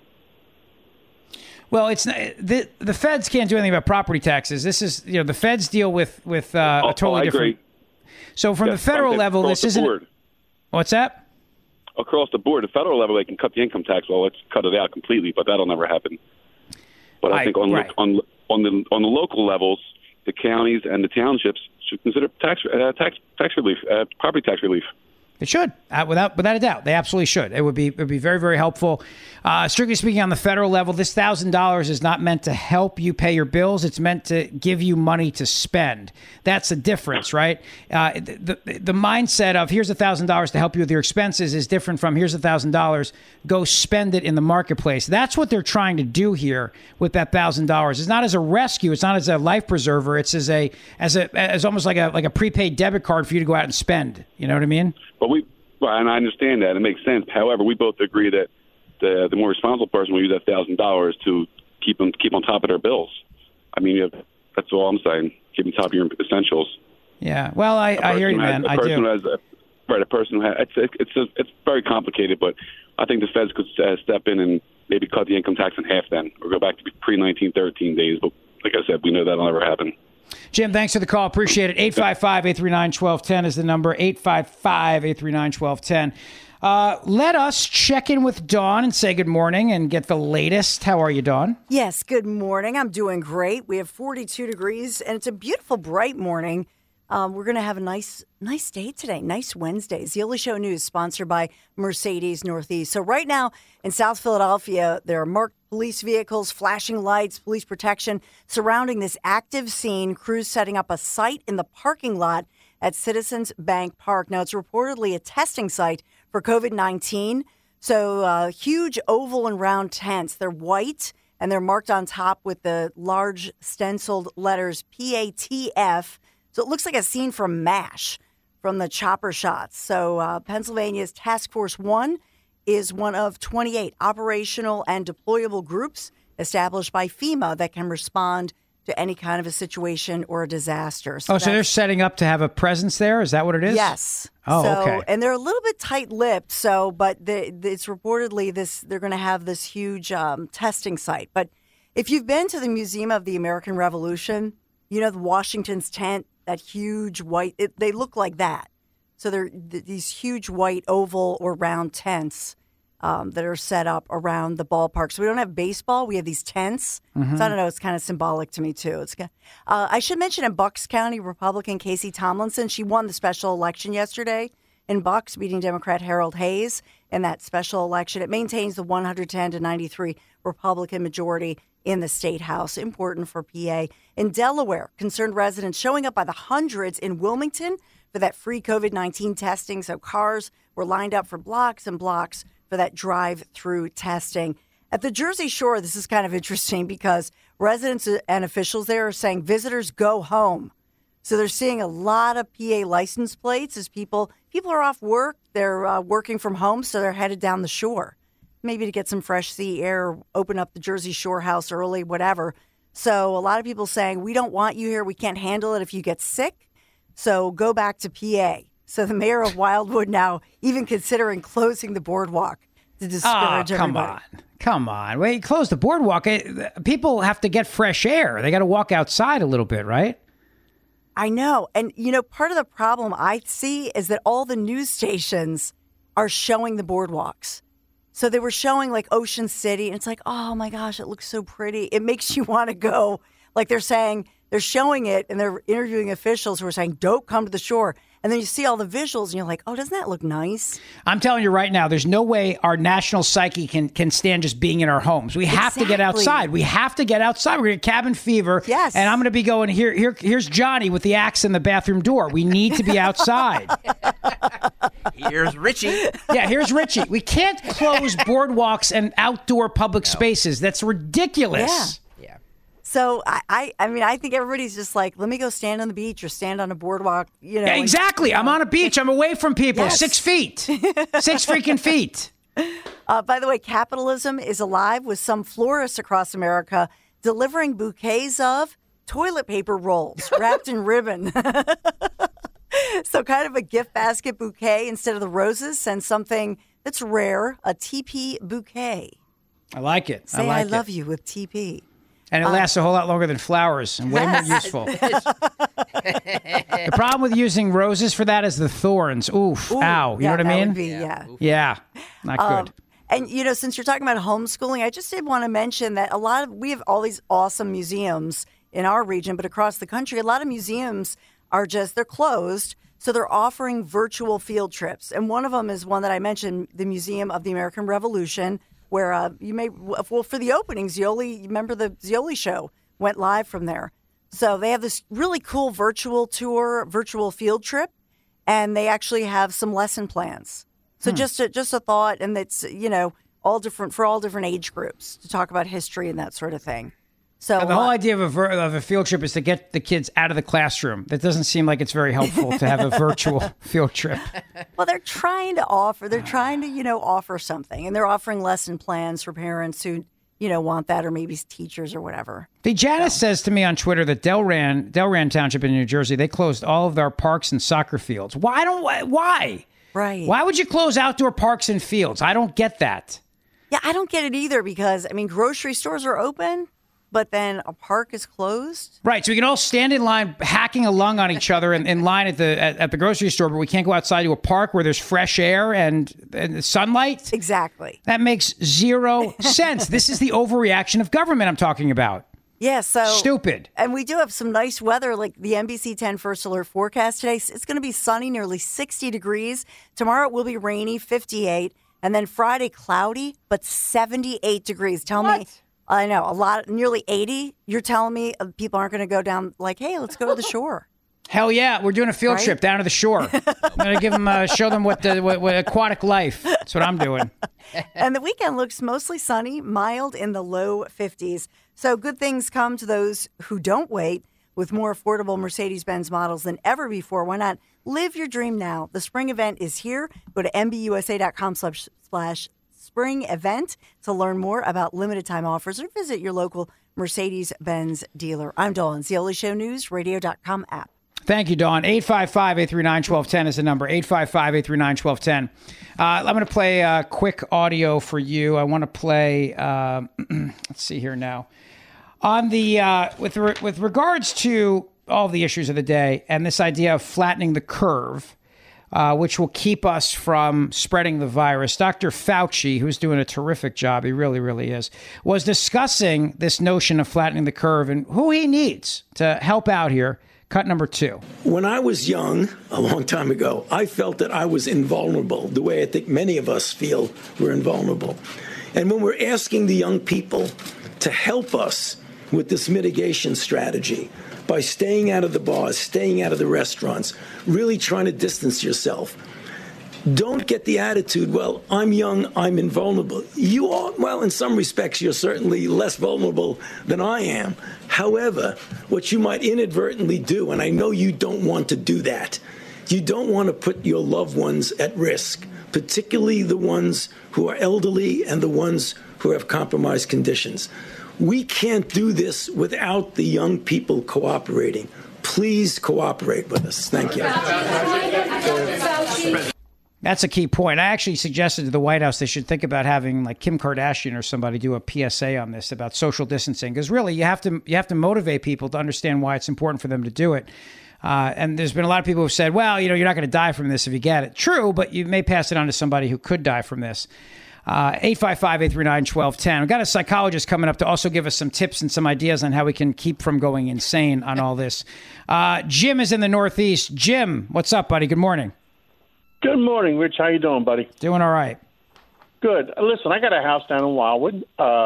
Well, it's not, the feds can't do anything about property taxes. This is, the feds deal with a totally different. Agree. So from the federal level, this isn't. Board. What's that? Across the board, the federal level, they can cut the income tax. Well, let's cut it out completely, but that'll never happen. But I think on the local levels, the counties and the townships should consider tax relief, property tax relief. It should, without a doubt. They absolutely should. It would be very, very helpful. Strictly speaking, on the federal level, this $1,000 is not meant to help you pay your bills. It's meant to give you money to spend. That's the difference, right? The mindset of here's $1,000 to help you with your expenses is different from here's $1,000, go spend it in the marketplace. That's what they're trying to do here with that $1,000. It's not as a rescue. It's not as a life preserver. It's as almost like a prepaid debit card for you to go out and spend. You know what I mean? But and I understand that. It makes sense. However, we both agree that the more responsible person will use that $1,000 to keep on top of their bills. I mean, that's all I'm saying. Keep on top of your essentials. Yeah. Well, I hear you, man. I do. A person who has it's very complicated, but I think the feds could step in and maybe cut the income tax in half then, or go back to pre-1913 days. But like I said, we know that'll never happen. Jim, thanks for the call. Appreciate it. 855-839-1210 is the number. 855-839-1210. Let us check in with Dawn and say good morning and get the latest. How are you, Dawn? Yes, good morning. I'm doing great. We have 42 degrees, and it's a beautiful, bright morning. We're going to have a nice day today, nice Wednesday. Ziola Show News, sponsored by Mercedes Northeast. So right now in South Philadelphia, there are marked police vehicles, flashing lights, police protection surrounding this active scene. Crews setting up a site in the parking lot at Citizens Bank Park. Now, it's reportedly a testing site for COVID-19. So huge oval and round tents. They're white and they're marked on top with the large stenciled letters PATF. So it looks like a scene from MASH, from the chopper shots. So Pennsylvania's Task Force 1 is one of 28 operational and deployable groups established by FEMA that can respond to any kind of a situation or a disaster. So they're setting up to have a presence there? Is that what it is? Yes. Okay. And they're a little bit tight-lipped, but it's reportedly they're going to have this huge testing site. But if you've been to the Museum of the American Revolution, you know, the Washington's tent, that huge white, they look like that. So they're these huge white oval or round tents that are set up around the ballpark. So we don't have baseball. We have these tents. Mm-hmm. So I don't know. It's kind of symbolic to me, too. I should mention in Bucks County, Republican Casey Tomlinson, she won the special election yesterday in Bucks, beating Democrat Harold Hayes in that special election. It maintains the 110-93 Republican majority in the state house. Important for PA. In Delaware, concerned residents showing up by the hundreds in Wilmington for that free COVID-19 testing. So cars were lined up for blocks and blocks for that drive-through testing. At the Jersey Shore, this is kind of interesting because residents and officials there are saying visitors go home. So they're seeing a lot of PA license plates as people are off work. They're working from home, so they're headed down the shore, maybe to get some fresh sea air, open up the Jersey Shore house early, whatever. So a lot of people saying, we don't want you here. We can't handle it if you get sick. So go back to PA. So the mayor of Wildwood now even considering closing the boardwalk to discourage everybody. Come on. Wait, close the boardwalk. People have to get fresh air. They got to walk outside a little bit, right? I know. And, you know, part of the problem I see is that all the news stations are showing the boardwalks. So they were showing like Ocean City, and it's like, oh my gosh, it looks so pretty. It makes you want to go. Like they're showing it, and they're interviewing officials who are saying, don't come to the shore. And then you see all the visuals, and you're like, oh, doesn't that look nice? I'm telling you right now, there's no way our national psyche can stand just being in our homes. We have to get outside. We have to get outside. We're going to get cabin fever. Yes. And I'm going to be going, here's Johnny with the axe in the bathroom door. We need to be outside. Here's Richie. Yeah, here's Richie. We can't close boardwalks and outdoor public spaces. That's ridiculous. Yeah. So I mean, I think everybody's just like, let me go stand on the beach or stand on a boardwalk. You know, exactly. I'm on a beach. I'm away from people. Yes. 6 feet. 6 freaking feet. By the way, capitalism is alive with some florists across America delivering bouquets of toilet paper rolls wrapped in ribbon. So kind of a gift basket bouquet instead of the roses. Send something that's rare, a TP bouquet. I like it. Say I love you with TP. And it lasts a whole lot longer than flowers and way more useful. The problem with using roses for that is the thorns. Oof. Ow. You know what I mean? Would be, Yeah. Not good. And, you know, since you're talking about homeschooling, I just did want to mention that we have all these awesome museums in our region, but across the country, a lot of museums they're closed. So they're offering virtual field trips. And one of them is one that I mentioned, the Museum of the American Revolution, where for the opening, remember the Zioli show went live from there. So they have this really cool virtual field trip, and they actually have some lesson plans. So just a thought, and it's, you know, all different age groups to talk about history and that sort of thing. So the whole idea of a field trip is to get the kids out of the classroom. That doesn't seem like it's very helpful to have a virtual field trip. Well, they're trying to offer something, and they're offering lesson plans for parents who, you know, want that, or maybe teachers or whatever. Janice says to me on Twitter that Delran Township in New Jersey, they closed all of their parks and soccer fields. Why? Right. Why would you close outdoor parks and fields? I don't get that. Yeah, I don't get it either, because, I mean, grocery stores are open, but then a park is closed. Right, so we can all stand in line hacking a lung on each other in line at the grocery store, but we can't go outside to a park where there's fresh air and sunlight? Exactly. That makes zero sense. This is the overreaction of government I'm talking about. Yeah, so stupid. And we do have some nice weather, like the NBC 10 First Alert forecast today. It's going to be sunny, nearly 60 degrees. Tomorrow it will be rainy, 58. And then Friday, cloudy, but 78 degrees. Tell me, I know, nearly 80. You're telling me people aren't going to go down like, hey, let's go to the shore. Hell yeah, we're doing a field trip down to the shore. I'm going to give them, show them what aquatic life. That's what I'm doing. And the weekend looks mostly sunny, mild in the low 50s. So good things come to those who don't wait. With more affordable Mercedes-Benz models than ever before, why not live your dream now? The spring event is here. Go to MBUSA.com/spring event to learn more about limited time offers or visit your local Mercedes-Benz dealer. I'm Dawn Zeoli, Show News, radio.com app. Thank you, Dawn. 855-839-1210 is the number. 855-839-1210. I'm going to play a quick audio for you. I want to play, let's see here now. On the with regards to all the issues of the day and this idea of flattening the curve, which will keep us from spreading the virus, Dr. Fauci, who's doing a terrific job, he really, really is, was discussing this notion of flattening the curve and who he needs to help out here. Cut number 2. When I was young, a long time ago, I felt that I was invulnerable, the way I think many of us feel we're invulnerable. And when we're asking the young people to help us with this mitigation strategy by staying out of the bars, staying out of the restaurants, really trying to distance yourself, don't get the attitude, well, I'm young, I'm invulnerable. You are, well, in some respects, you're certainly less vulnerable than I am. However, what you might inadvertently do, and I know you don't want to do that, you don't want to put your loved ones at risk, particularly the ones who are elderly and the ones who have compromised conditions. We can't do this without the young people cooperating. Please cooperate with us. Thank you. That's a key point. I actually suggested to the White House they should think about having like Kim Kardashian or somebody do a PSA on this about social distancing, because really you have to motivate people to understand why it's important for them to do it. And there's been a lot of people who've said, well, you're not going to die from this if you get it. True, but you may pass it on to somebody who could die from this. 855-839-1210. We've got a psychologist coming up to also give us some tips and some ideas on how we can keep from going insane on all this. Jim is in the Northeast. Jim, what's up, buddy? Good morning. Good morning, Rich. How you doing, buddy? Doing all right. Good. Listen, I got a house down in Wildwood.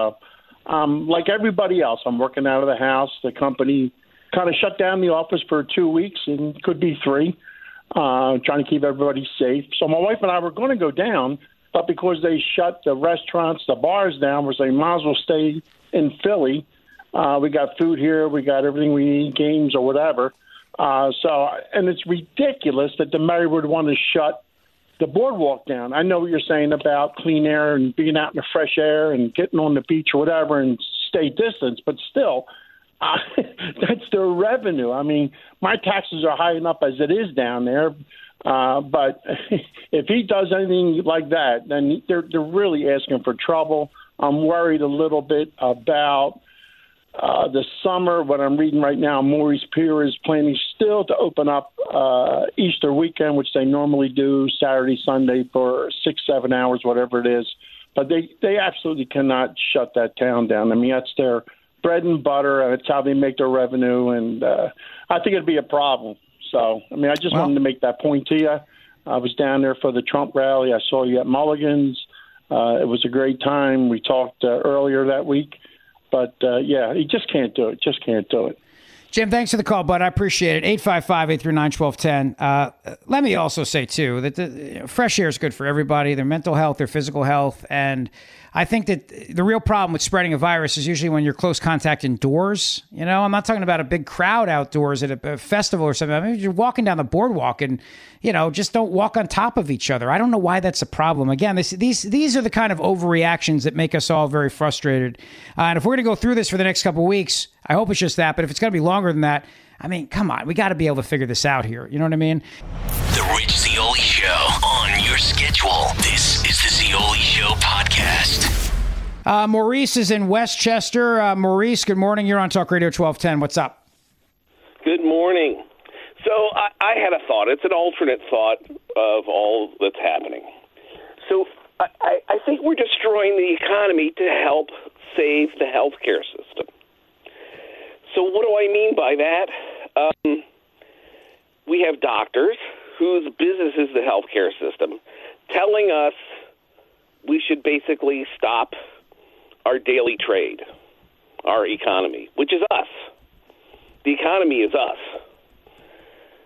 Like everybody else, I'm working out of the house. The company kind of shut down the office for 2 weeks, and could be 3, trying to keep everybody safe. So my wife and I were going to go down, but because they shut the restaurants, the bars down, we're saying might as well stay in Philly. We got food here. We got everything we need, games or whatever. And it's ridiculous that the mayor would want to shut the boardwalk down. I know what you're saying about clean air and being out in the fresh air and getting on the beach or whatever and stay distance, but still, that's their revenue. I mean, my taxes are high enough as it is down there. But if he does anything like that, then they're really asking for trouble. I'm worried a little bit about the summer. What I'm reading right now, Maurice Pier is planning still to open up Easter weekend, which they normally do Saturday, Sunday for 6-7 hours, whatever it is. But they absolutely cannot shut that town down. I mean, that's their bread and butter, and it's how they make their revenue. And I think it'd be a problem. So, I mean, I just wanted to make that point to you. I was down there for the Trump rally. I saw you at Mulligan's. It was a great time. We talked earlier that week. But, yeah, he just can't do it. Just can't do it. Jim, thanks for the call, bud. I appreciate it. 855-839-1210. Let me also say, too, that fresh air is good for everybody, their mental health, their physical health. And I think that the real problem with spreading a virus is usually when you're close contact indoors. You know, I'm not talking about a big crowd outdoors at a festival or something. I mean, you're walking down the boardwalk and, you know, just don't walk on top of each other. I don't know why that's a problem. Again, these are the kind of overreactions that make us all very frustrated. And if we're going to go through this for the next couple of weeks, I hope it's just that. But if it's going to be longer than that, I mean, come on, we got to be able to figure this out here. You know what I mean? The Rich Zeoli Show on your schedule. This is the Zeoli Show podcast. Maurice is in Westchester. Maurice, good morning. You're on Talk Radio 1210. What's up? Good morning. So I had a thought. It's an alternate thought of all that's happening. So I think we're destroying the economy to help save the healthcare system. So what do I mean by that? We have doctors whose business is the healthcare system telling us we should basically stop our daily trade, our economy, which is us. The economy is us.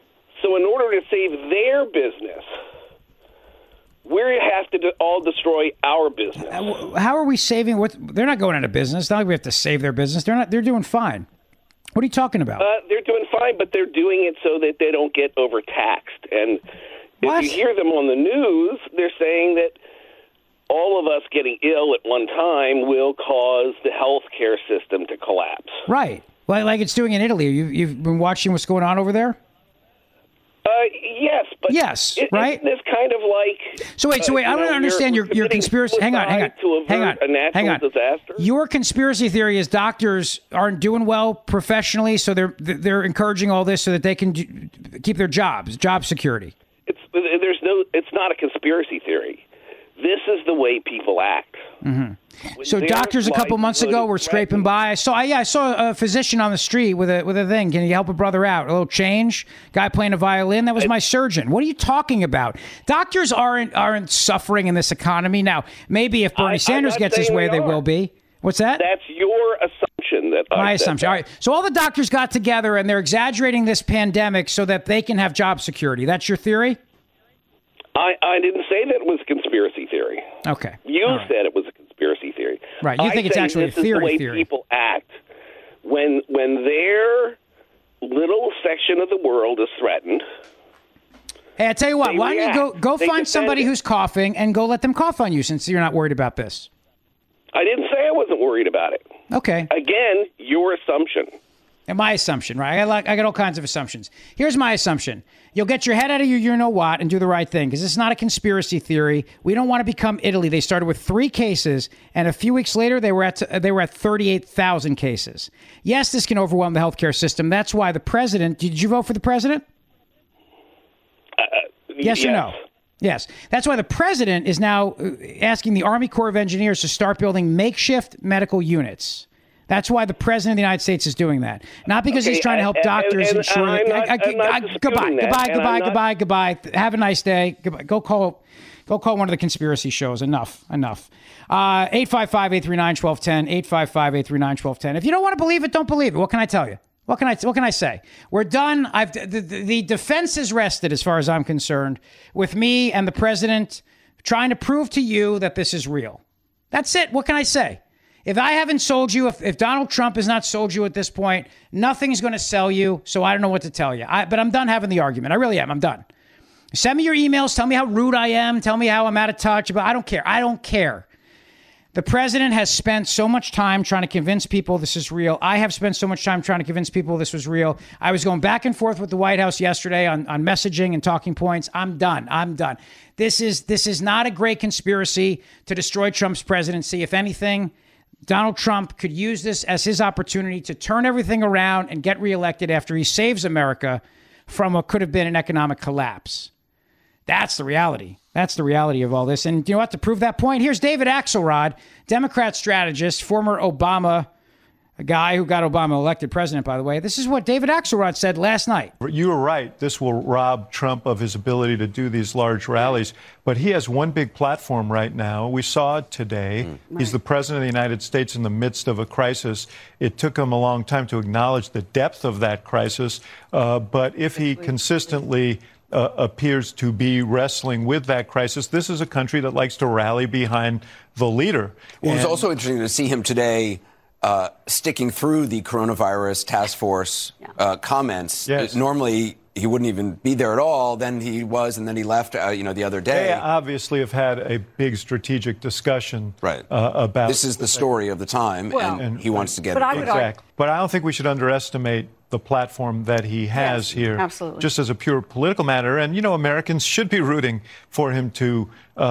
So in order to save their business, we have to all destroy our business. How are we saving? They're not going out of business. It's not like we have to save their business. They're doing fine. What are you talking about? They're doing fine, but they're doing it so that they don't get overtaxed. And if you hear them on the news, they're saying that all of us getting ill at one time will cause the healthcare system to collapse. Right. Like it's doing in Italy. You've been watching what's going on over there? Yes, but right? It's kind of like. So wait. I don't understand your conspiracy. Hang on. A natural disaster. Your conspiracy theory is doctors aren't doing well professionally, so they're encouraging all this so that they can keep their job security. It's not a conspiracy theory. This is the way people act. Mm-hmm. So doctors a couple months ago were scraping by. I saw a physician on the street with a thing. Can you help a brother out? A little change. Guy playing a violin. That was my surgeon. What are you talking about? Doctors aren't suffering in this economy now. Maybe if Bernie Sanders gets his way, they will be. What's that? That's your assumption. My assumption. All right. So all the doctors got together and they're exaggerating this pandemic so that they can have job security. That's your theory? I didn't say that it was a conspiracy theory. Okay. You said it was a conspiracy theory. Right. You think it's actually a theory? This is the way people act when their little section of the world is threatened. Hey, I tell you what. Why don't you go find somebody who's coughing and go let them cough on you since you're not worried about this? I didn't say I wasn't worried about it. Okay. Again, your assumption. And my assumption, right? I got all kinds of assumptions. Here's my assumption. You'll get your head out of your you-know-what and do the right thing, because this is not a conspiracy theory. We don't want to become Italy. They started with 3 cases, and a few weeks later, they were at 38,000 cases. Yes, this can overwhelm the healthcare system. That's why the president... Did you vote for the president? Yes or no? Yes. That's why the president is now asking the Army Corps of Engineers to start building makeshift medical units. That's why the president of the United States is doing that. Not because he's trying to help doctors ensure that. Goodbye. Have a nice day. Goodbye. Go call one of the conspiracy shows. Enough. 855-839-1210. 855-839-1210. If you don't want to believe it, don't believe it. What can I tell you? What can I say? We're done. The defense is rested as far as I'm concerned with me and the president trying to prove to you that this is real. That's it. What can I say? If I haven't sold you, if Donald Trump has not sold you at this point, nothing's going to sell you, so I don't know what to tell you. But I'm done having the argument. I really am. I'm done. Send me your emails. Tell me how rude I am. Tell me how I'm out of touch. But I don't care. The president has spent so much time trying to convince people this is real. I have spent so much time trying to convince people this was real. I was going back and forth with the White House yesterday on messaging and talking points. I'm done. This is not a great conspiracy to destroy Trump's presidency. If anything, Donald Trump could use this as his opportunity to turn everything around and get reelected after he saves America from what could have been an economic collapse. That's the reality. That's the reality of all this. And you know what? To prove that point, here's David Axelrod, Democrat strategist, former Obama, a guy who got Obama elected president, by the way. This is what David Axelrod said last night. You were right. This will rob Trump of his ability to do these large rallies. But he has one big platform right now. We saw it today. Right. He's the president of the United States in the midst of a crisis. It took him a long time to acknowledge the depth of that crisis. But if he consistently appears to be wrestling with that crisis, this is a country that likes to rally behind the leader. Well, it was also interesting to see him today sticking through the coronavirus task force comments. Yes. Normally, he wouldn't even be there at all. Then he was, and then he left, the other day. They obviously have had a big strategic discussion about... This is the story of the time, and he wants to get it. Exactly. But I don't think we should underestimate the platform that he has here. Absolutely. Just as a pure political matter. And, Americans should be rooting for him to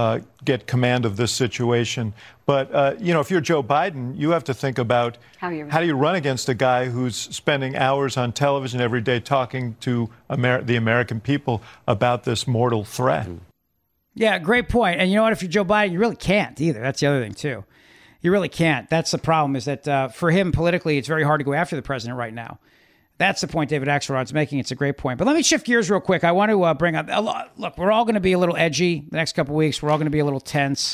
get command of this situation. But, if you're Joe Biden, you have to think about how do you run against a guy who's spending hours on television every day talking to the American people about this mortal threat. Yeah, great point. And you know what? If you're Joe Biden, you really can't either. That's the other thing, too. You really can't. That's the problem, is that for him politically, it's very hard to go after the president right now. That's the point David Axelrod's making. It's a great point. But let me shift gears real quick. I want to bring up, look, we're all going to be a little edgy the next couple of weeks. We're all going to be a little tense.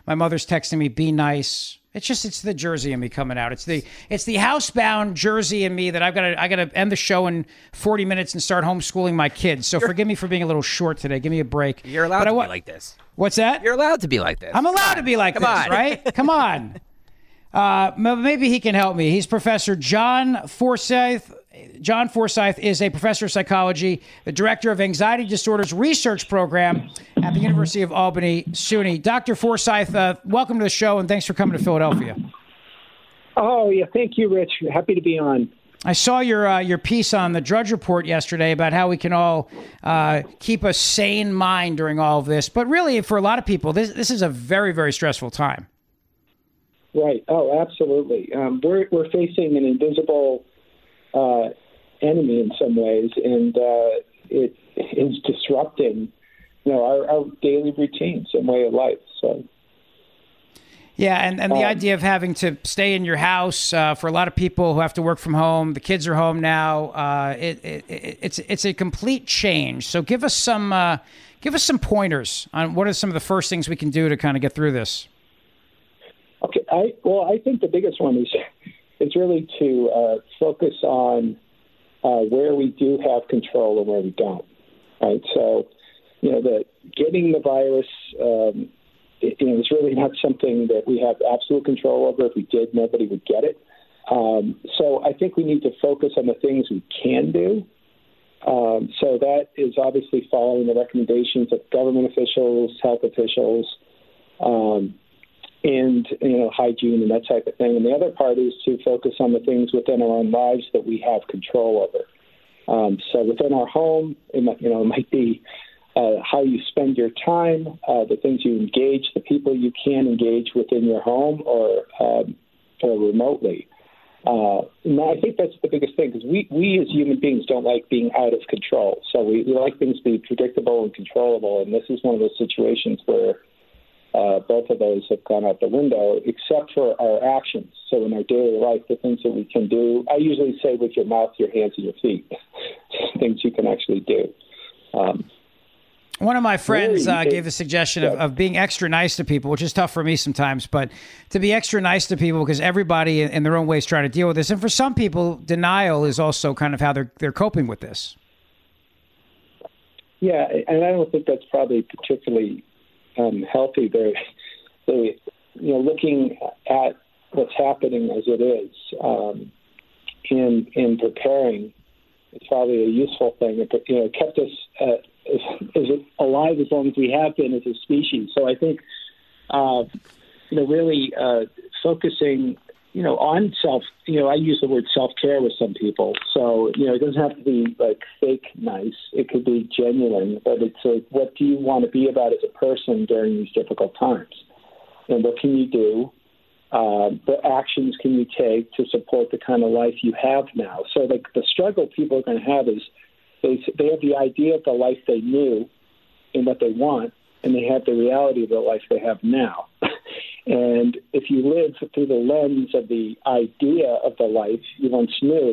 My mother's texting me, be nice. It's the Jersey in me coming out. It's the housebound Jersey in me that I gotta end the show in 40 minutes and start homeschooling my kids. So forgive me for being a little short today. Give me a break. You're allowed to be like this. What's that? You're allowed to be like this. I'm allowed to be like this, right? Come on. Maybe he can help me. He's Professor John Forsyth. John Forsyth is a professor of psychology, the director of Anxiety Disorders Research Program at the University of Albany, SUNY. Dr. Forsyth, welcome to the show, and thanks for coming to Philadelphia. Oh, yeah. Thank you, Rich. Happy to be on. I saw your piece on the Drudge Report yesterday about how we can all keep a sane mind during all of this. But really, for a lot of people, this is a very, very stressful time. Right. Oh, absolutely. We're facing an invisible enemy in some ways, and it is disrupting, our daily routines and way of life. So. Yeah, and the idea of having to stay in your house for a lot of people who have to work from home. The kids are home now. It's a complete change. So give us some pointers on what are some of the first things we can do to kind of get through this. Okay. I think the biggest one is really to focus on where we do have control and where we don't. Right. So, getting the virus. It's really not something that we have absolute control over. If we did, nobody would get it. So I think we need to focus on the things we can do. So that is obviously following the recommendations of government officials, health officials, and hygiene and that type of thing. And the other part is to focus on the things within our own lives that we have control over. So within our home, it might be how you spend your time, the things you engage, the people you can engage within your home or remotely. And I think that's the biggest thing, because we as human beings don't like being out of control. So we like things to be predictable and controllable, and this is one of those situations where both of those have gone out the window, except for our actions. So in our daily life, the things that we can do, I usually say with your mouth, your hands, and your feet, things you can actually do. One of my friends gave the suggestion of being extra nice to people, which is tough for me sometimes, but to be extra nice to people because everybody in their own way is trying to deal with this. And for some people, denial is also kind of how they're coping with this. Yeah, and I don't think that's probably particularly healthy. They're looking at what's happening as it is in preparing. It's probably a useful thing. It kept us as alive as long as we have been as a species. So I think, really focusing, on self. I use the word self-care with some people. So it doesn't have to be like fake nice. It could be genuine. But it's like, what do you want to be about as a person during these difficult times? And what can you do? What actions can you take to support the kind of life you have now? So the struggle people are going to have is they have the idea of the life they knew and what they want, and they have the reality of the life they have now. And if you live through the lens of the idea of the life you once knew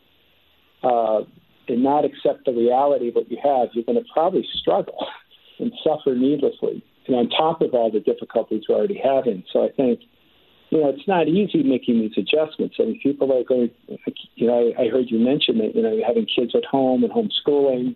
and not accept the reality of what you have, you're going to probably struggle and suffer needlessly, and on top of all the difficulties we're already having. So I think, it's not easy making these adjustments. I mean, people are going, I heard you mention that, having kids at home and homeschooling.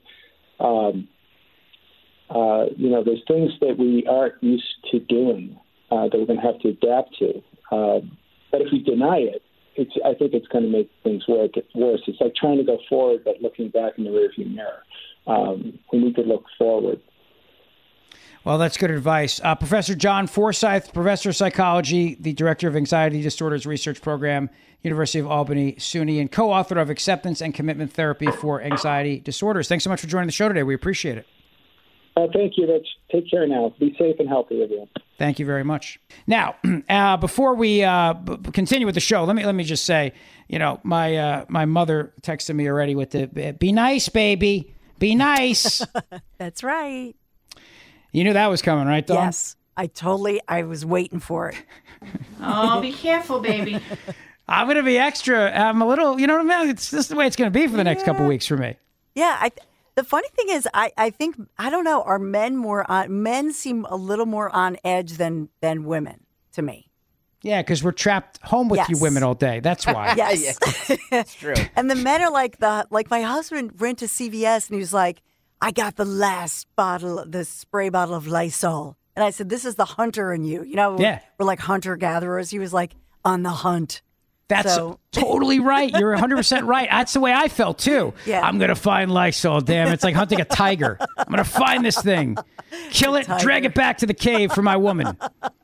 There's things that we aren't used to doing that we're going to have to adapt to. But if we deny it, I think it's going to make things worse. It's like trying to go forward but looking back in the rearview mirror. We need to look forward. Well, that's good advice. Professor John Forsyth, professor of psychology, the director of Anxiety Disorders Research Program, University of Albany, SUNY, and co-author of Acceptance and Commitment Therapy for Anxiety Disorders. Thanks so much for joining the show today. We appreciate it. Thank you, Rich. Take care now. Be safe and healthy, everyone. Thank you very much. Now, before we continue with the show, let me just say, my mother texted me already with the "Be nice, baby. Be nice." That's right. You knew that was coming, right, Dawn? Yes, I was waiting for it. Oh, be careful, baby. I'm going to be extra. I'm a little, you know what I mean? It's just the way it's going to be for the next couple of weeks for me. Yeah, The funny thing is, I think, I don't know, are men seem a little more on edge than women to me. Yeah, because we're trapped home with you women all day. That's why. Yes. It's true. And the men are like my husband went to CVS and he was like, I got the last the spray bottle of Lysol. And I said, this is the hunter in you. You know, we're like hunter-gatherers. He was like, on the hunt. That's totally right. You're 100% right. That's the way I felt, too. Yeah. I'm going to find Lysol, damn. It's like hunting a tiger. I'm going to find this thing, kill it, drag it back to the cave for my woman.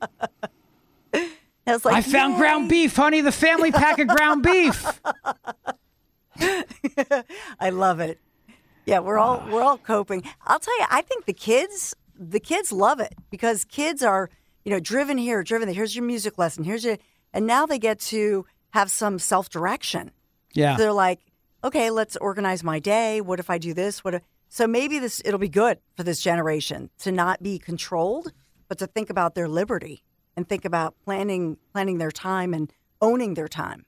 I found ground beef, honey, the family pack of ground beef. I love it. Yeah, we're all coping. I'll tell you, I think the kids love it because kids are, driven here, driven there. Here's your music lesson. And now they get to have some self-direction. Yeah. So they're like, okay, let's organize my day. What if I do this? So maybe it'll be good for this generation to not be controlled, but to think about their liberty and think about planning their time and owning their time.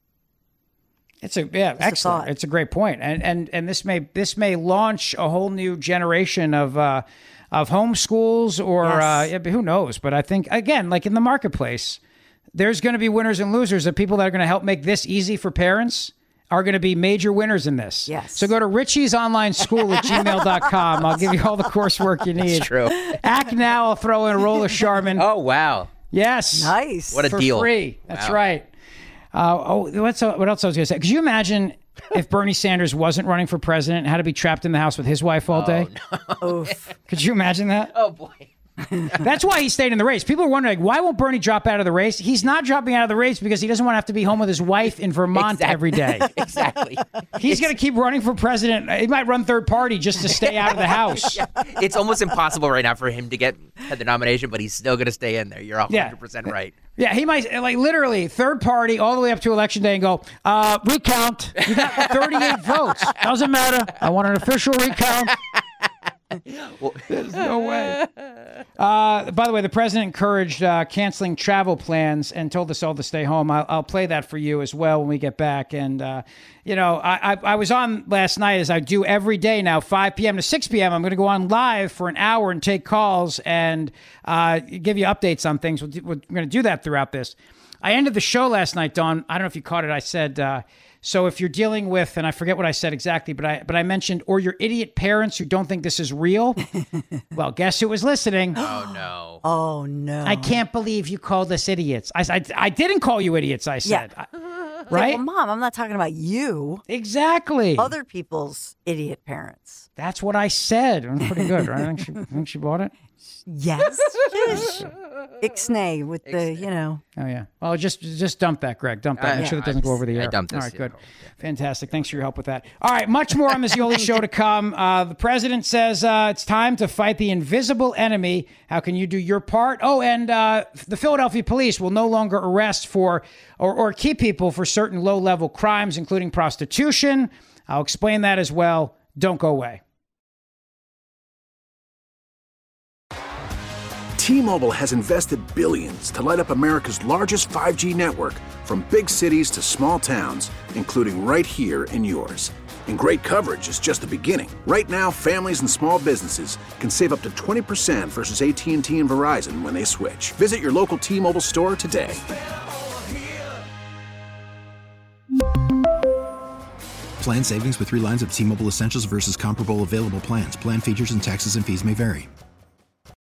Excellent. It's a great point. And this may launch a whole new generation of homeschools or who knows. But I think, again, like in the marketplace, there's going to be winners and losers. The people that are going to help make this easy for parents are going to be major winners in this. Yes. So go to richiesonlineschool@gmail.com. I'll give you all the coursework you need. That's true. Act now. I'll throw in a roll of Charmin. Oh, wow. Yes. Nice. What a deal. For free. That's right. What else I was going to say? Could you imagine if Bernie Sanders wasn't running for president and had to be trapped in the house with his wife all day? No. Oof. Could you imagine that? Oh, boy. That's why he stayed in the race. People are wondering, why won't Bernie drop out of the race? He's not dropping out of the race because he doesn't want to have to be home with his wife in Vermont every day. Exactly. He's going to keep running for president. He might run third party just to stay out of the house. Yeah. It's almost impossible right now for him to get the nomination, but he's still going to stay in there. You're 100% right. Yeah, he might, literally, third party all the way up to election day and go, recount. You got 38 votes. Doesn't matter. I want an official recount. There's no way. By the way, the president encouraged canceling travel plans and told us all to stay home. I'll play that for you as well when we get back. And, I was on last night, as I do every day now, 5 p.m. to 6 p.m. I'm going to go on live for an hour and take calls and give you updates on things. We're going to do that throughout this. I ended the show last night, Dawn. I don't know if you caught it. I said... So if you're dealing with, and I forget what I said exactly, but I mentioned, or your idiot parents who don't think this is real, well, guess who was listening? Oh, no. Oh, no. I can't believe you called us idiots. I didn't call you idiots, I said. Yeah. Right? Well, Mom, I'm not talking about you. Exactly. Other people's idiot parents. That's what I said. I'm pretty good, right? I think she bought it. Yes. Ixnay with the, Oh, yeah. Well, just dump that, Greg. Dump that. Make sure that doesn't go over the air. I dumped this. All right, good. Fantastic. Thanks for your help with that. All right, much more on the Zeoli Show to come. The president says it's time to fight the invisible enemy. How can you do your part? Oh, and the Philadelphia police will no longer arrest for or keep people for certain low-level crimes, including prostitution. I'll explain that as well. Don't go away. T-Mobile has invested billions to light up America's largest 5G network, from big cities to small towns, including right here in yours. And great coverage is just the beginning. Right now, families and small businesses can save up to 20% versus AT&T and Verizon when they switch. Visit your local T-Mobile store today. Plan savings with 3 lines of T-Mobile Essentials versus comparable available plans. Plan features and taxes and fees may vary.